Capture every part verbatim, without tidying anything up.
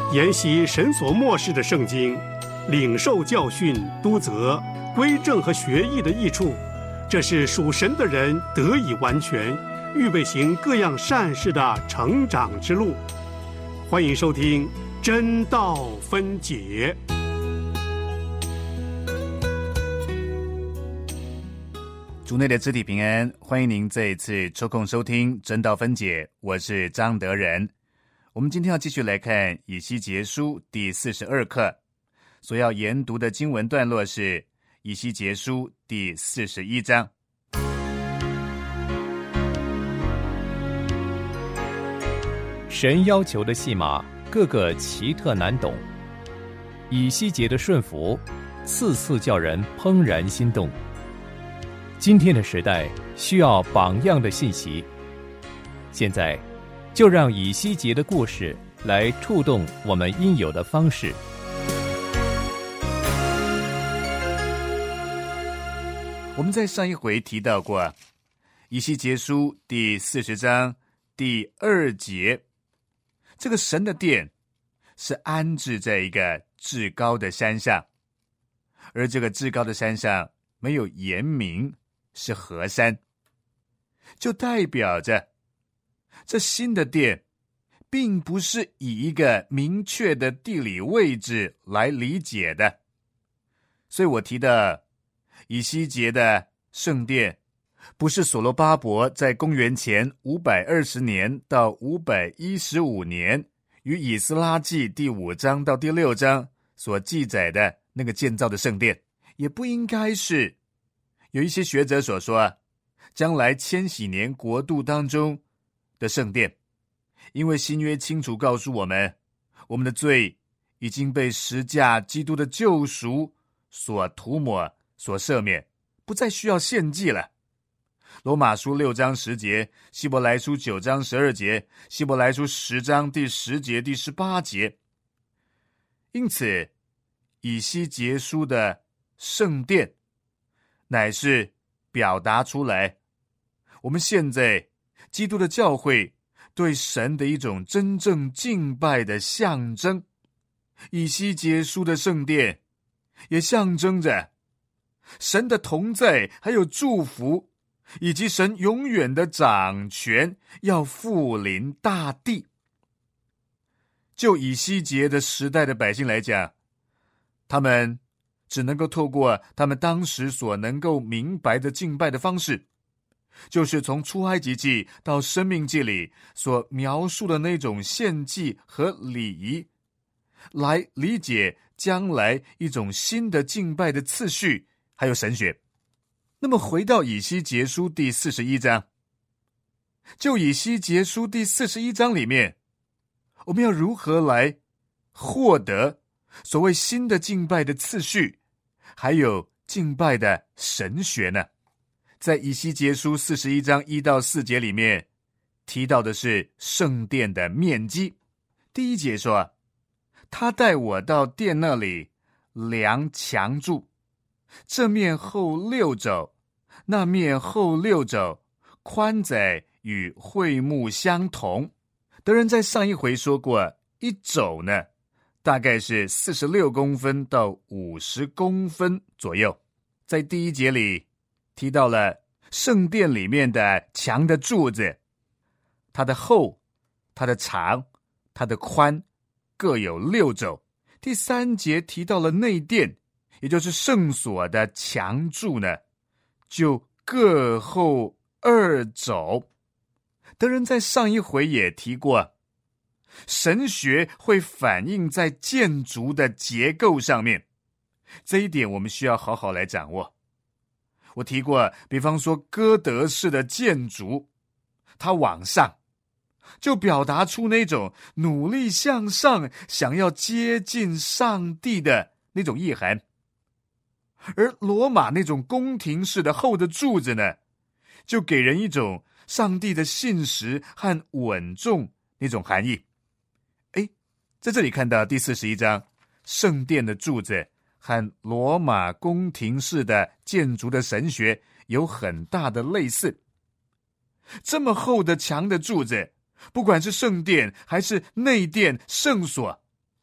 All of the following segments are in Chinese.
研习神所默示的圣经，领受教训、督责、归正和学艺的益处，这是属神的人得以完全，预备行各样善事的成长之路。欢迎收听真道分解。 主内的肢体平安，欢迎您这一次抽空收听真道分解，我是张德仁。我们今天要继续来看以西结书第四十二课，所要研读的经文段落是以西结书第四十一章。 神要求的戏码个个奇特难懂，以西结的顺服次次叫人怦然心动。今天的时代需要榜样的信息，现在就让以西结的故事来触动我们应有的方式。 我们在上一回提到过以西结书第四十章第二节，这个神的殿是安置在一个至高的山上，而这个至高的山上没有言明是何山，就代表着这新的殿并不是以一个明确的地理位置来理解的。所以我提的以西结的圣殿不是所罗巴伯在公元前五百二十年到五百一十五年于以斯拉记第五章到第六章所记载的那个建造的圣殿，也不应该是有一些学者所说将来千禧年国度当中的圣殿，因为新约清楚告诉我们，我们的罪已经被十架基督的救赎所涂抹所赦免，不再需要献祭了。罗马书六章十节，希伯来书九章十二节，希伯来书十章第十节第十八节。因此以西结书的圣殿乃是表达出来我们现在基督的教会对神的一种真正敬拜的象征。以西结书的圣殿也象征着神的同在，还有祝福，以及神永远的掌权要复临大地。就以西结的时代的百姓来讲，他们只能够透过他们当时所能够明白的敬拜的方式，就是从出埃及记到申命记里所描述的那种献祭和礼仪，来理解将来一种新的敬拜的次序还有神学。那么回到以西结书第四十一章，就以西结书第四十一章里面，我们要如何来获得所谓新的敬拜的次序还有敬拜的神学呢？在以西结书四十一章一到四节里面提到的是圣殿的面积。第一节说，他带我到殿那里量墙柱，这面厚六肘，那面厚六肘，宽窄与会幕相同。德仁在上一回说过，一肘呢大概是四十六公分到五十公分左右。在第一节里提到了圣殿里面的墙的柱子，它的厚、它的长、它的宽各有六肘。第三节提到了内殿，也就是圣所的墙柱呢，就各厚二肘。德仁在上一回也提过，神学会反映在建筑的结构上面，这一点我们需要好好来掌握。我提过，比方说哥德式的建筑，它往上就表达出那种努力向上，想要接近上帝的那种意涵。而罗马那种宫廷式的厚的柱子呢，就给人一种上帝的信实和稳重那种含义。诶，在这里看到第四十一章，圣殿的柱子和罗马宫廷式的建筑的神学有很大的类似。这么厚的墙的柱子，不管是圣殿还是内殿圣所，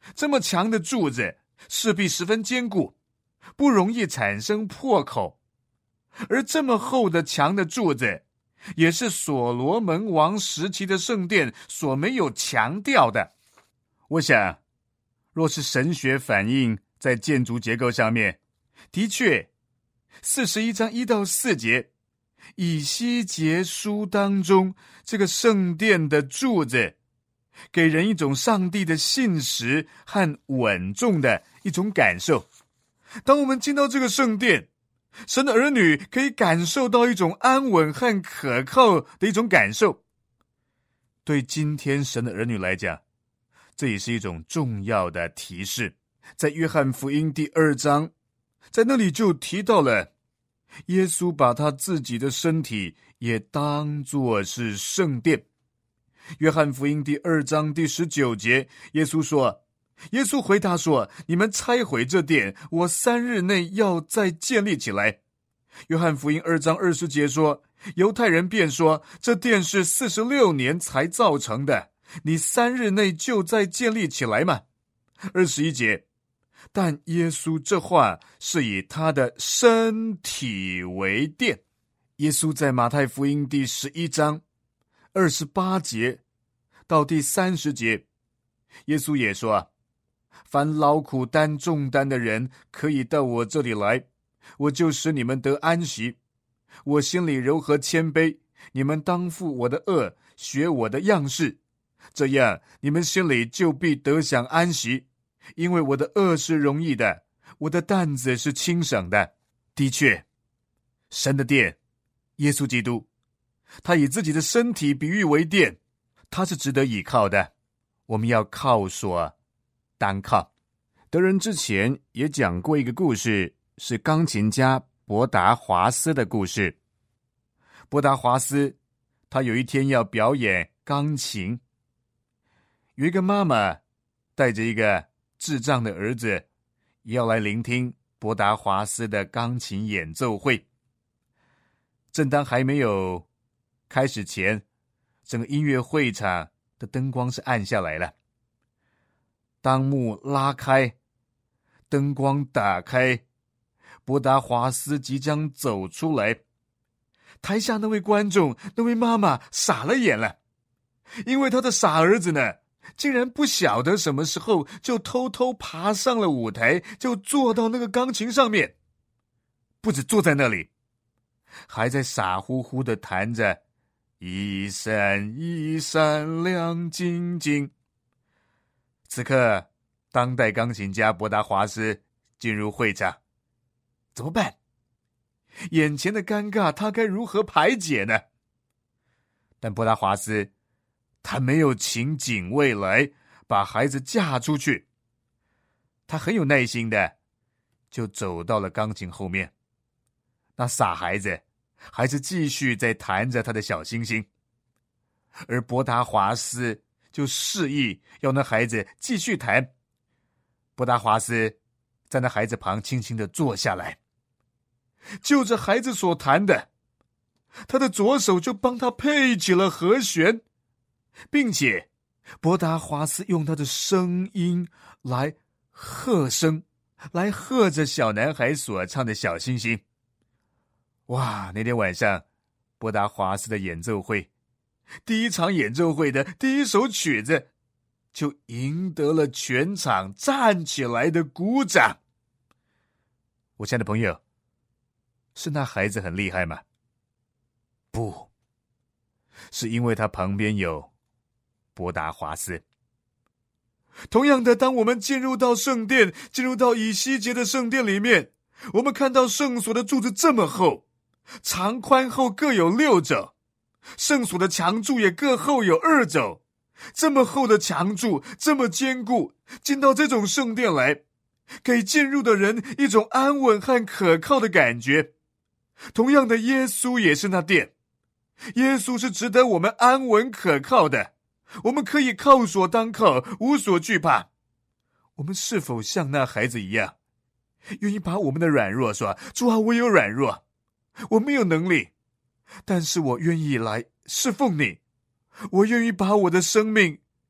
这么强的柱子势必十分坚固，不容易产生破口。而这么厚的强的柱子，也是所罗门王时期的圣殿所没有强调的。我想，若是神学反映在建筑结构上面，的确四十一章一到四节以西结书当中这个圣殿的柱子，给人一种上帝的信实和稳重的一种感受。当我们进到这个圣殿，神的儿女可以感受到一种安稳和可靠的一种感受。对今天神的儿女来讲，这也是一种重要的提示。在约翰福音第二章，在那里就提到了耶稣把他自己的身体也当作是圣殿。约翰福音第二章第十九节，耶稣说，耶稣回答说，你们拆毁这殿，我三日内要再建立起来。约翰福音二章二十节说，犹太人便说，这殿是四十六年才造成的，你三日内就再建立起来嘛。二十一节，但耶稣这话是以他的身体为殿。耶稣在马太福音第十一章二十八节到第三十节，耶稣也说，凡劳苦担重担的人可以到我这里来，我就使你们得安息。我心里柔和谦卑，你们当负我的轭，学我的样式，这样你们心里就必得享安息。因为我的轭是容易的，我的担子是轻省的。的确，神的殿，耶稣基督，他以自己的身体比喻为殿，他是值得倚靠的。我们要靠所单靠。德仁之前也讲过一个故事，是钢琴家伯达华斯的故事。伯达华斯他有一天要表演钢琴，有一个妈妈带着一个智障的儿子要来聆听伯达华斯的钢琴演奏会。正当还没有开始前，整个音乐会场的灯光是暗下来了。当幕拉开，灯光打开，伯达华斯即将走出来，台下那位观众，那位妈妈傻了眼了，因为他的傻儿子呢，竟然不晓得什么时候就偷偷爬上了舞台，就坐到那个钢琴上面，不止坐在那里，还在傻乎乎的弹着一闪一闪亮晶晶。此刻当代钢琴家伯达华斯进入会场，怎么办？眼前的尴尬他该如何排解呢？但伯达华斯他没有请警卫来把孩子架出去，他很有耐心的就走到了钢琴后面。那傻孩子还是继续在弹着他的小星星，而伯达华斯就示意要那孩子继续弹。伯达华斯在那孩子旁轻轻地坐下来，就着孩子所弹的，他的左手就帮他配起了和弦，并且伯达华斯用他的声音来和声，来和着小男孩所唱的小星星。哇，那天晚上伯达华斯的演奏会，第一场演奏会的第一首曲子就赢得了全场站起来的鼓掌。我亲爱的朋友，是那孩子很厉害吗？不，是因为他旁边有伯达华斯。同样的，当我们进入到圣殿，进入到以西结的圣殿里面，我们看到圣所的柱子这么厚，长宽厚各有六肘，圣所的墙柱也各厚有二肘。这么厚的墙柱，这么坚固，进到这种圣殿来，给进入的人一种安稳和可靠的感觉。同样的，耶稣也是那殿，耶稣是值得我们安稳可靠的，我们可以靠所当靠，无所惧怕。我们是否像那孩子一样，愿意把我们的软弱说，主啊，我有软弱，我没有能力，但是我愿意来侍奉你，我愿意把我的生命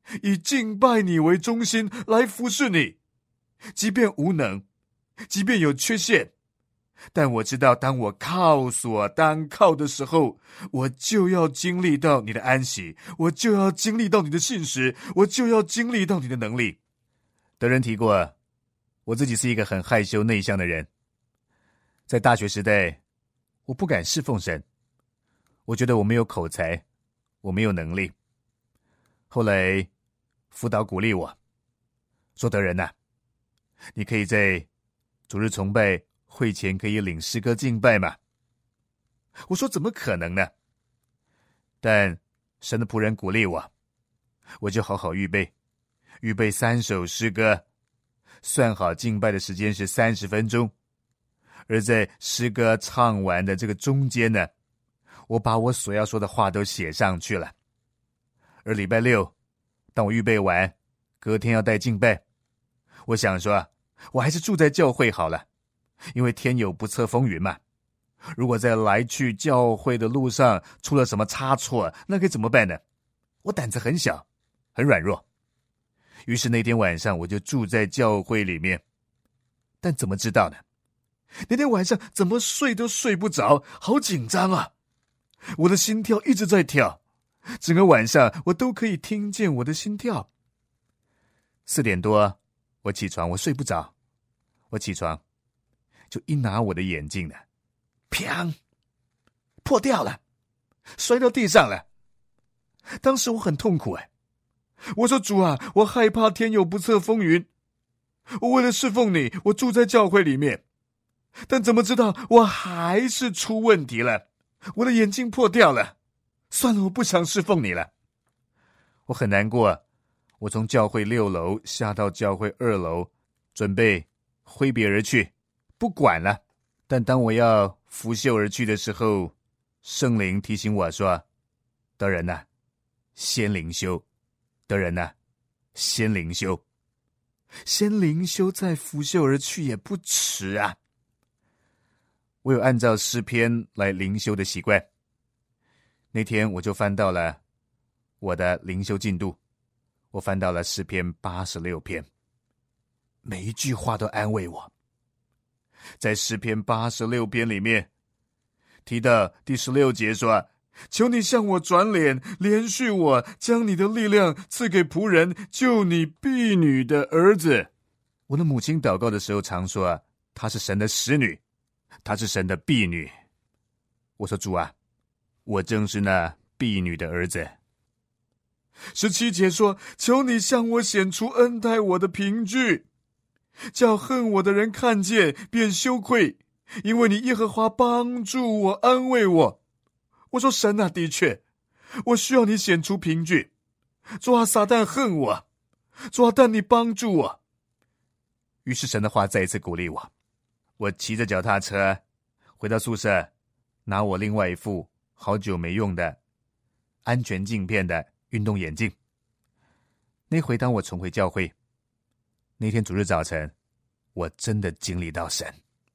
以敬拜你为中心来服侍你，即便无能，即便有缺陷，但我知道当我靠所当靠的时候，我就要经历到你的安息，我就要经历到你的信实，我就要经历到你的能力。德仁提过，我自己是一个很害羞内向的人，在大学时代我不敢侍奉神，我觉得我没有口才，我没有能力。后来辅导鼓励我说，德仁啊，你可以在主日崇拜会前可以领诗歌敬拜吗？我说怎么可能呢？但神的仆人鼓励我，我就好好预备预备三首诗歌，算好敬拜的时间是三十分钟，而在诗歌唱完的这个中间呢，我把我所要说的话都写上去了。而礼拜六当我预备完隔天要带敬拜，我想说我还是住在教会好了，因为天有不测风云嘛，如果在来去教会的路上出了什么差错，那该怎么办呢？我胆子很小，很软弱。于是那天晚上我就住在教会里面，但怎么知道呢？那天晚上怎么睡都睡不着，好紧张啊！我的心跳一直在跳，整个晚上我都可以听见我的心跳。四点多我起床，我睡不着，我起床就一拿我的眼镜呢，砰，破掉了，摔到地上了。当时我很痛苦哎，我说主啊，我害怕天有不测风云，我为了侍奉你，我住在教会里面，但怎么知道我还是出问题了，我的眼镜破掉了，算了，我不想侍奉你了。我很难过，我从教会六楼下到教会二楼，准备挥别而去，不管了。但当我要拂袖而去的时候，圣灵提醒我说，德仁啊，先灵修，德仁啊，先灵修，先灵修再拂袖而去也不迟啊。我有按照诗篇来灵修的习惯，那天我就翻到了我的灵修进度，我翻到了诗篇八十六篇，每一句话都安慰我。在诗篇八十六篇里面提到第十六节说，求你向我转脸，怜恤我，将你的力量赐给仆人，救你婢女的儿子。我的母亲祷告的时候常说，她是神的使女，她是神的婢女。我说主啊，我正是那婢女的儿子。十七节说，求你向我显出恩待我的凭据，叫恨我的人看见便羞愧，因为你耶和华帮助我，安慰我。我说神啊，的确我需要你显出凭据，主啊，撒旦恨我，主啊，但你帮助我。于是神的话再一次鼓励我，我骑着脚踏车回到宿舍，拿我另外一副好久没用的安全镜片的运动眼镜。那回当我重回教会，那天主日早晨，我真的经历到神，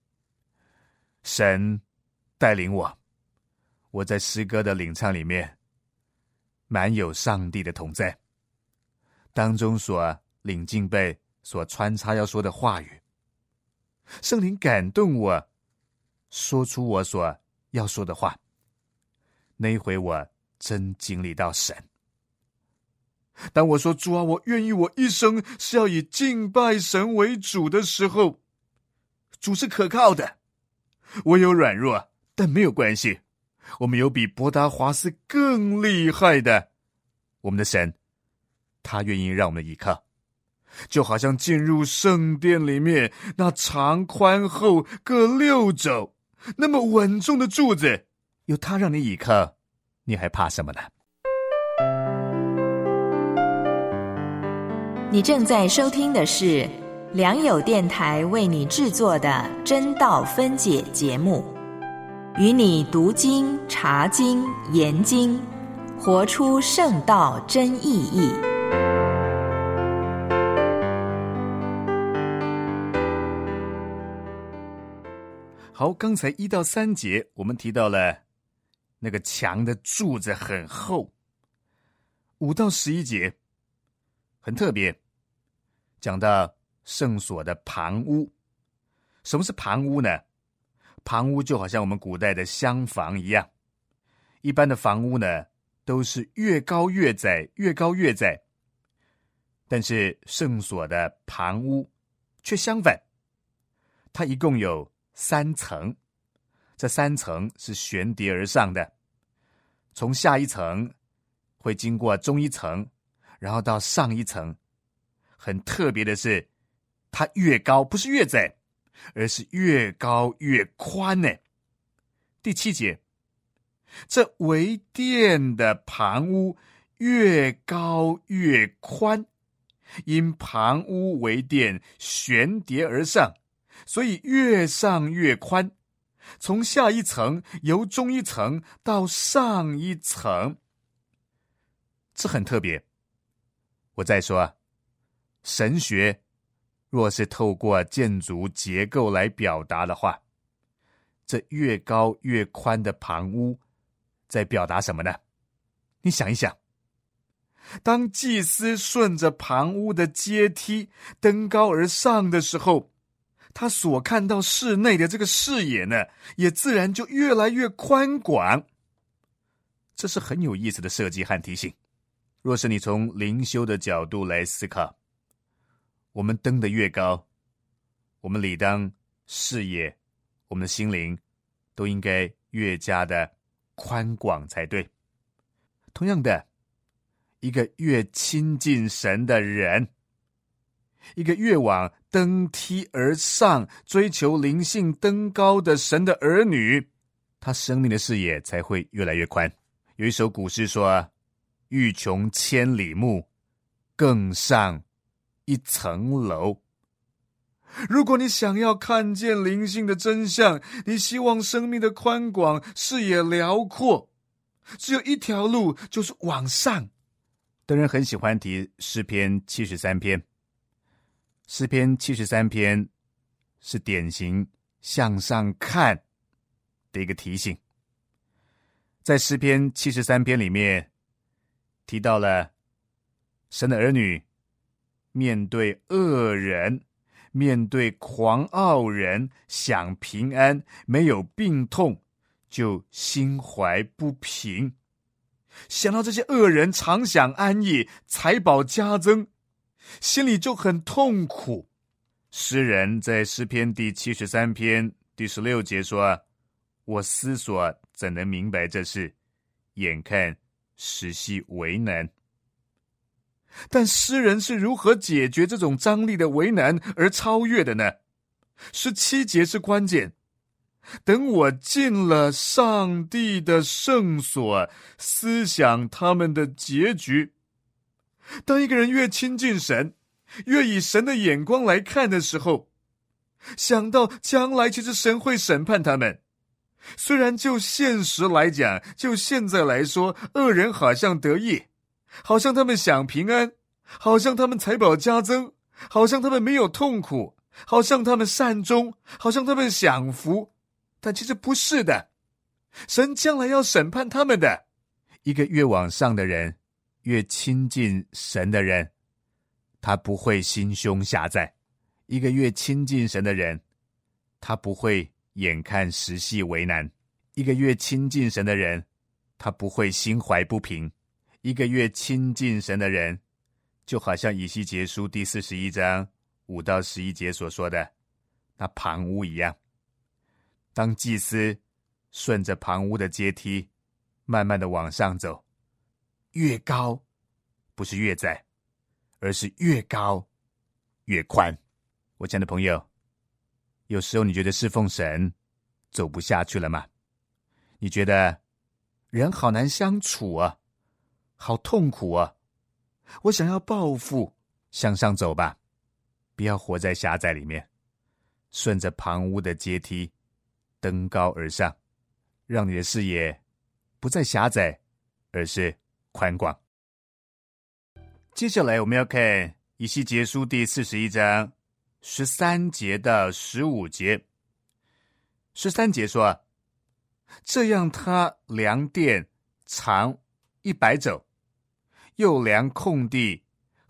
神带领我，我在诗歌的领唱里面满有上帝的同在，当中所领敬拜所穿插要说的话语，圣灵感动我说出我所要说的话。那一回我真经历到神。当我说主啊，我愿意我一生是要以敬拜神为主的时候，主是可靠的。我有软弱，但没有关系，我们有比伯达华斯更厉害的，我们的神，他愿意让我们依靠，就好像进入圣殿里面那长宽厚各六肘那么稳重的柱子，有他让你依靠，你还怕什么呢？ 你正在收听的是良友电台为你制作的真道分解节目，与你读经、查经、研经，活出圣道真意义。 好，刚才一到三节我们提到了那个墙的柱子很厚。五到十一节很特别，讲到圣所的旁屋。什么是旁屋呢？旁屋就好像我们古代的厢房一样，一般的房屋呢都是越高越窄，越高越窄，但是圣所的旁屋却相反，它一共有三层，这三层是悬叠而上的，从下一层会经过中一层，然后到上一层。很特别的是，它越高不是越窄，而是越高越宽呢。第七节，这为殿的旁屋越高越宽，因旁屋为殿悬叠而上，所以越上越宽，从下一层由中一层到上一层。这很特别。我再说，神学若是透过建筑结构来表达的话，这越高越宽的旁屋在表达什么呢？你想一想，当祭司顺着旁屋的阶梯登高而上的时候，他所看到室内的这个视野呢，也自然就越来越宽广。这是很有意思的设计和提醒。若是你从灵修的角度来思考，我们登得越高，我们理当视野，我们的心灵都应该越加的宽广才对。同样的，一个越亲近神的人，一个越往登梯而上追求灵性登高的神的儿女，他生命的视野才会越来越宽。有一首古诗说，欲穷千里目，更上一层楼。如果你想要看见灵性的真相，你希望生命的宽广，视野辽阔，只有一条路，就是往上。当然很喜欢提诗篇七十三篇，诗篇七十三篇是典型向上看的一个提醒。在诗篇七十三篇里面提到了神的儿女面对恶人，面对狂傲人，享平安，没有病痛，就心怀不平。想到这些恶人常享安逸，财宝加增，心里就很痛苦。诗人在诗篇第七十三篇第十六节说，我思索怎能明白这事，眼看实系为难。但诗人是如何解决这种张力的为难而超越的呢？十七节是关键。等我进了上帝的圣所，思想他们的结局。当一个人越亲近神，越以神的眼光来看的时候，想到将来其实神会审判他们。虽然就现实来讲，就现在来说，恶人好像得意，好像他们享平安，好像他们财宝加增，好像他们没有痛苦，好像他们善终，好像他们享福，但其实不是的。神将来要审判他们的。一个越往上的人，越亲近神的人，他不会心胸狭窄。一个越亲近神的人，他不会眼看时系为难。一个越亲近神的人，他不会心怀不平。一个越亲近神的人，就好像以西结书第四十一章五到十一节所说的那旁屋一样。当祭司顺着旁屋的阶梯慢慢的往上走，越高不是越窄，而是越高越宽。我亲爱的朋友，有时候你觉得侍奉神走不下去了吗？你觉得人好难相处啊，好痛苦啊，我想要报复，向上走吧，不要活在狭窄里面，顺着旁屋的阶梯登高而上，让你的视野不再狭窄，而是宽广。接下来我们要看以西结书第四十一章十三节到十五节。十三节说，这样他量殿长一百肘，又量空地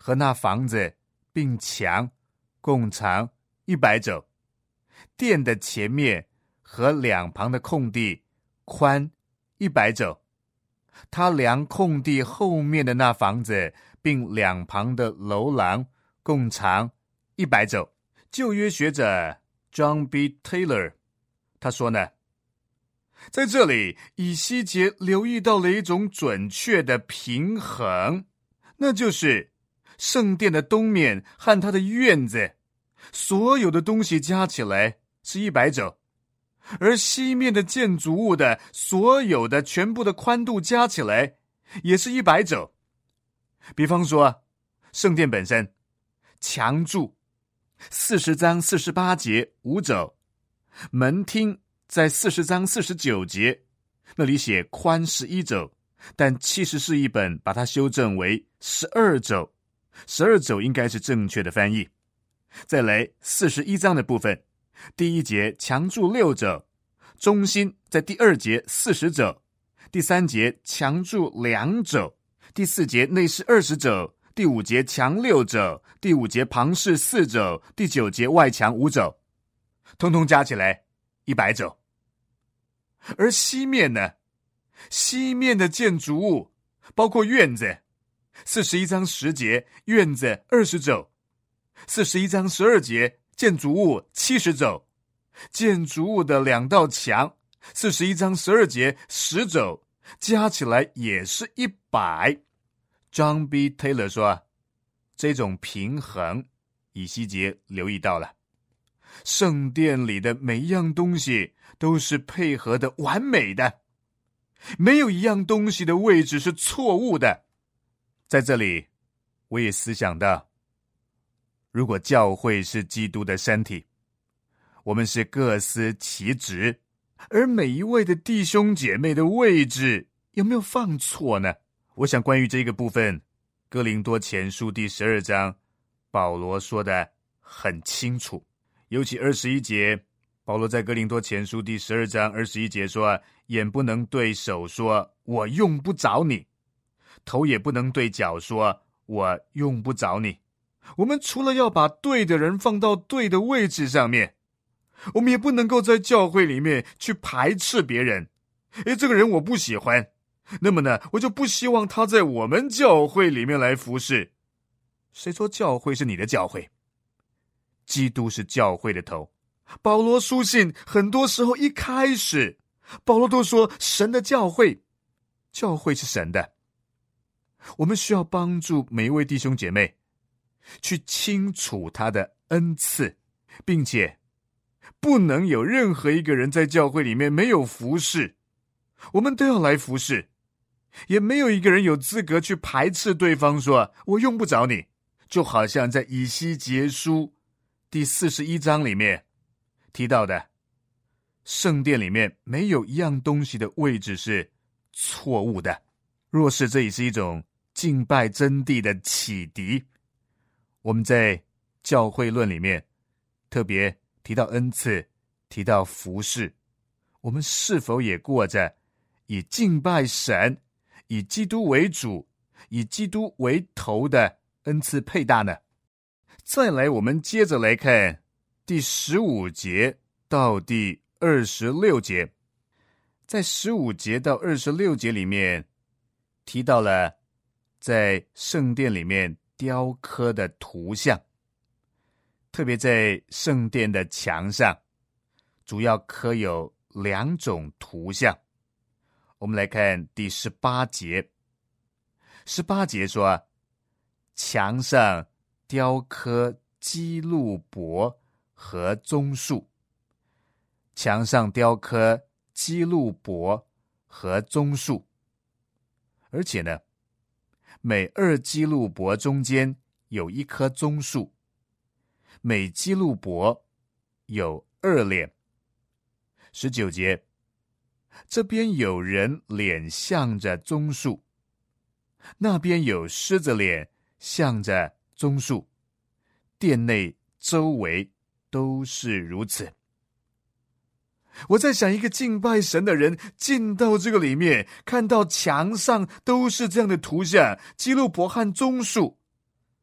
和那房子并墙共长一百肘，殿的前面和两旁的空地宽一百肘。他量空地后面的那房子并两旁的楼廊共长一百肘。旧约学者 John B. Taylor 他说呢，在这里以西结留意到了一种准确的平衡，那就是圣殿的东面和它的院子所有的东西加起来是一百肘，而西面的建筑物的所有的全部的宽度加起来也是一百肘。比方说圣殿本身墙柱四十章四十八节五肘，门厅在四十章四十九节那里写宽十一肘，但七十士译本把它修正为十二肘，十二肘应该是正确的翻译。再来四十一章的部分，第一节墙柱六肘，中心在第二节四十肘，第三节墙柱两肘，第四节内室二十肘，第五节墙六肘，第五节旁室四肘，第九节外墙五肘，通通加起来一百肘。而西面呢，西面的建筑物包括院子，四十一章十节院子二十肘，四十一章十二节建筑物七十肘，建筑物的两道墙四十一章十二节十肘，加起来也是一百。John B. Taylor 说，这种平衡以西结留意到了，圣殿里的每一样东西都是配合的完美的，没有一样东西的位置是错误的。在这里我也思想到，如果教会是基督的身体，我们是各司其职，而每一位的弟兄姐妹的位置有没有放错呢？我想关于这个部分，哥林多前书第十二章保罗说的很清楚，尤其二十一节，保罗在哥林多前书第十二章二十一节说，眼不能对手说我用不着你，头也不能对脚说我用不着你。我们除了要把对的人放到对的位置上面，我们也不能够在教会里面去排斥别人。诶，这个人我不喜欢，那么呢，我就不希望他在我们教会里面来服侍。谁说教会是你的教会？基督是教会的头。保罗书信很多时候一开始，保罗都说神的教会，教会是神的。我们需要帮助每一位弟兄姐妹去清楚他的恩赐，并且不能有任何一个人在教会里面没有服侍，我们都要来服侍，也没有一个人有资格去排斥对方说我用不着你。就好像在以西结书第四十一章里面提到的，圣殿里面没有一样东西的位置是错误的。若是这也是一种敬拜真谛的启迪，我们在教会论里面特别提到恩赐，提到服事，我们是否也过着以敬拜神，以基督为主，以基督为头的恩赐配搭呢？再来，我们接着来看第十五节到第二十六节。在十五节到二十六节里面提到了在圣殿里面雕刻的图像，特别在圣殿的墙上主要刻有两种图像。我们来看第十八节。十八节说，墙上雕刻基路伯和棕树，墙上雕刻基路伯和棕树，而且呢，每二基路伯中间有一棵棕树，每基路伯有二脸。十九节，这边有人脸向着棕树，那边有狮子脸向着棕树，殿内周围都是如此。我在想，一个敬拜神的人进到这个里面，看到墙上都是这样的图像，基路伯和棕树，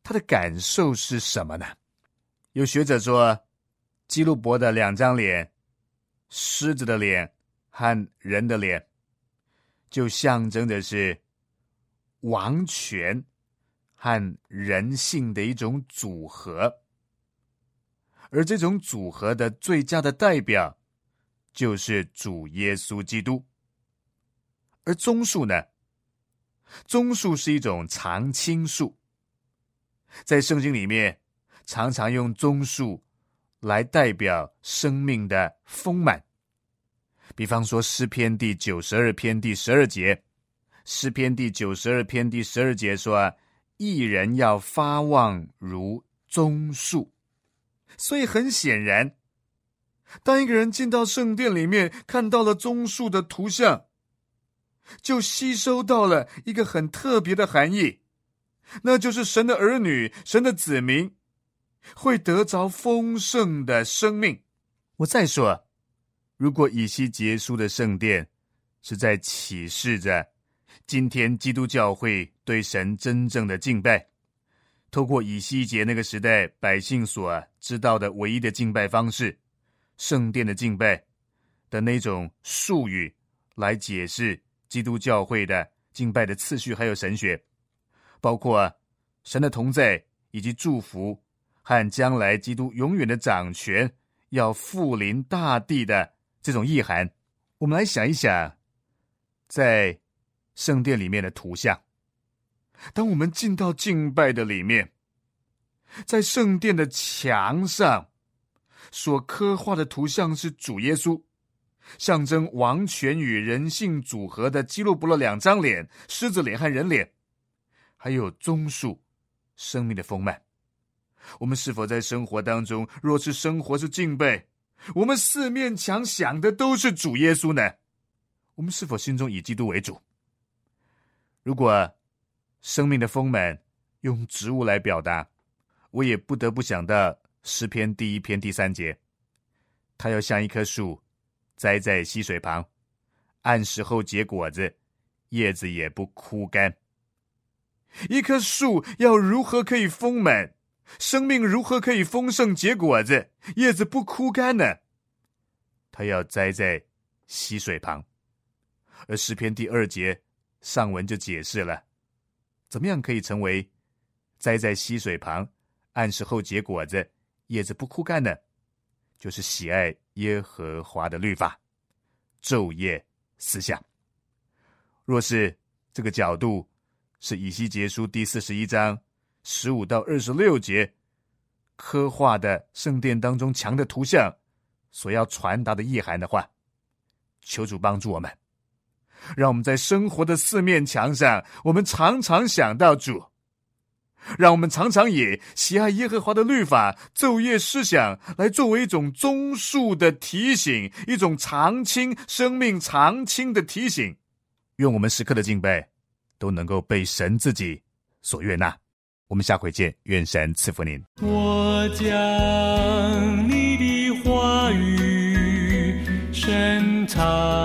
他的感受是什么呢？有学者说，基路伯的两张脸，狮子的脸和人的脸，就象征的是王权和人性的一种组合，而这种组合的最佳的代表就是主耶稣基督。而棕树呢，棕树是一种常青树，在圣经里面常常用棕树来代表生命的丰满。比方说诗篇第九十二篇第十二节，诗篇第九十二篇第十二节说，义人要发旺如棕树。所以很显然，当一个人进到圣殿里面，看到了棕树的图像，就吸收到了一个很特别的含义，那就是神的儿女，神的子民会得着丰盛的生命。我再说，如果以西结书的圣殿是在启示着今天基督教会对神真正的敬拜，透过以西结那个时代百姓所知道的唯一的敬拜方式，圣殿的敬拜的那种术语来解释基督教会的敬拜的次序还有神学，包括神的同在以及祝福和将来基督永远的掌权要复临大地的这种意涵。我们来想一想，在圣殿里面的图像，当我们进到敬拜的里面，在圣殿的墙上所刻画的图像是主耶稣，象征王权与人性组合的基路伯的两张脸，狮子脸和人脸，还有棕树，生命的丰满。我们是否在生活当中，若是生活是敬拜，我们四面墙想的都是主耶稣呢？我们是否心中以基督为主？如果生命的丰满用植物来表达，我也不得不想到诗篇第一篇第三节，它要像一棵树栽在溪水旁，按时候结果子，叶子也不枯干。一棵树要如何可以丰满，生命如何可以丰盛结果子，叶子不枯干呢？它要栽在溪水旁。而诗篇第二节上文就解释了，怎么样可以成为栽在溪水旁，按时候结果子，叶子不枯干呢？就是喜爱耶和华的律法，昼夜思想。若是这个角度是以西结书第四十一章十五到二十六节刻画的圣殿当中墙的图像所要传达的意涵的话，求主帮助我们，让我们在生活的四面墙上，我们常常想到主，让我们常常以喜爱耶和华的律法昼夜思想来作为一种棕树的提醒，一种常青生命常青的提醒。愿我们时刻的敬拜都能够被神自己所悦纳。我们下回见，愿神赐福您。 我将你的话语深藏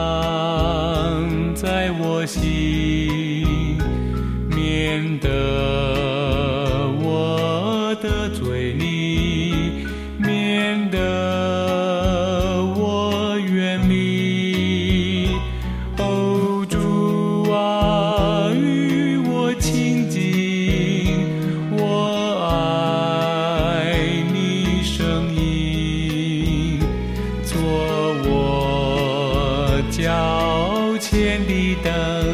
在我心，免得我得罪你，免得我远离。哦，主啊，与我亲近，我爱你声音，做我脚前的灯。